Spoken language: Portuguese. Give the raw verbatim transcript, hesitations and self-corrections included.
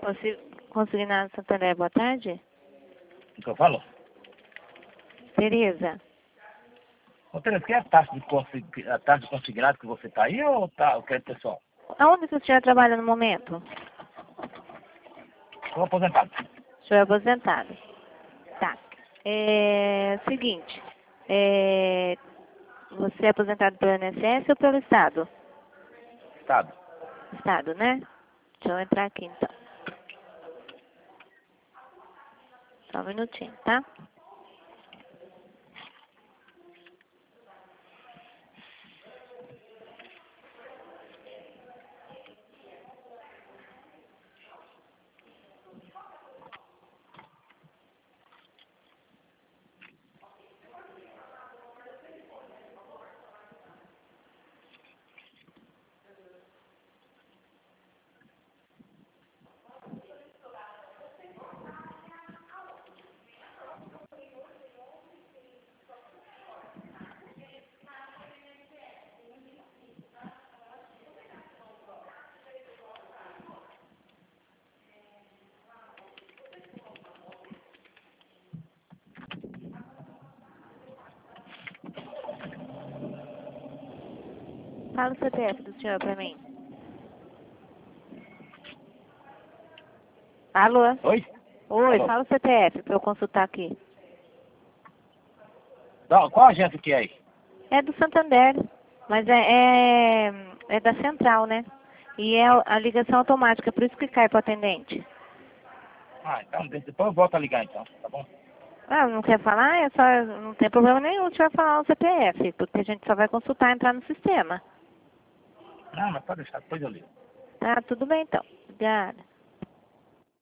Consi- Consignado Santander, boa tarde. O que eu falo? Tereza. Ô, Tereza, quer a taxa de, consig... a taxa de consignado que você tá aí ou tá o que é pessoal? Aonde que o senhor trabalha no momento? Estou aposentado. O senhor é aposentado. Tá. É seguinte. É, você é aposentado pelo I N S S ou pelo Estado? Estado. Estado, né? Deixa eu entrar aqui então. Só um minutinho, tá? Fala o C P F do senhor pra mim. Alô? Oi? Oi, Alô? fala o C P F pra eu consultar aqui. Não, qual agência que é aí? É do Santander, mas é, é, é da central, né? E é a ligação automática, por isso que cai pro atendente. Ah, então depois eu volto a ligar então, tá bom? Ah, não quer falar? É só, não tem problema nenhum se vai falar o C P F, porque a gente só vai consultar e entrar no sistema. Não, mas pode deixar, depois eu ligo. Tá, tudo bem então. Obrigada.